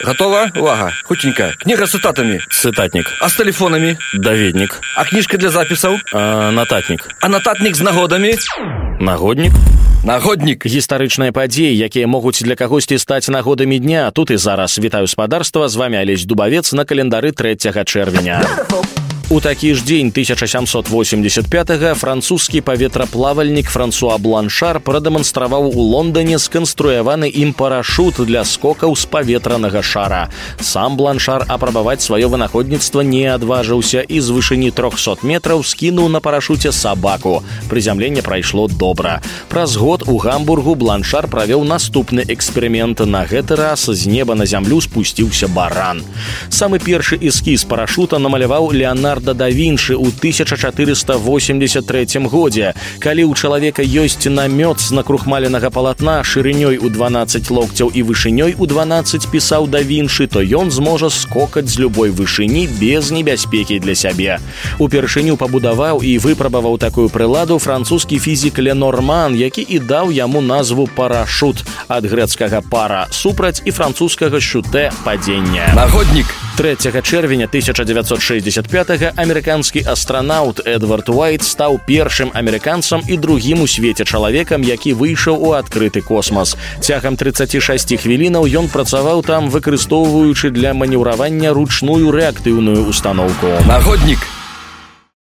Готова? Увага. Хутенька. Книга с цитатами. Цытатнік. А с телефонами? Даведнік. А книжка для записаў? Нататнік. А нататнік з нагодамі? Нагоднік. Нагоднік. Гістарычныя падзеі, якія могуць для кагосьці стаць нагодамі дня. Тут і зараз. Вітаю спадарства, з вами Алесь Дубавец на календары 3 чэрвеня. У такі ж дзень 1785-га французскі паветраплавальнік Франсуа Бланшар прадэманстраваў у Лондоне сканструяваны ім парашут для скокаў з паветранага шара. Сам Бланшар апрабаваць сваё вынаходніцтва не адважыўся і з вышыні 300 метраў скінуў на парашуце сабаку. Прызямленне прайшло добра. Праз год у Гамбургу Бланшар правёў наступны эксперымент. На гэты раз з неба на зямлю спусціўся баран. Самы першы эскіз парашута намаляваў Леонардо да Вінчы ў 1483 годзе. Калі ў чалавека ёсць намёт з накрухмаленага палатна шырынёй у 12 локцяў і вышынёй у 12, пісаў да Вінчы, то ён зможа скокаць з любой вышыні без небяспекі для сябе. Упершыню пабудаваў і выпрабаваў такую прыладу французскі фізік Ленорман, які і даў яму назву парашут, ад грэцкага пара супраць і французскага шутэ падзення. Нагоднік. 3 чэрвеня 1965-га амерыканскі астранаўт Эдвард Уайт стаў першым амерыканцам і другім у свеце чалавекам, які выйшаў у адкрыты космас. Цягам 36 хвілінаў ён працаваў там, выкарыстоўваючы для манеўравання ручную рэактыўную устаноўку. Нагоднік.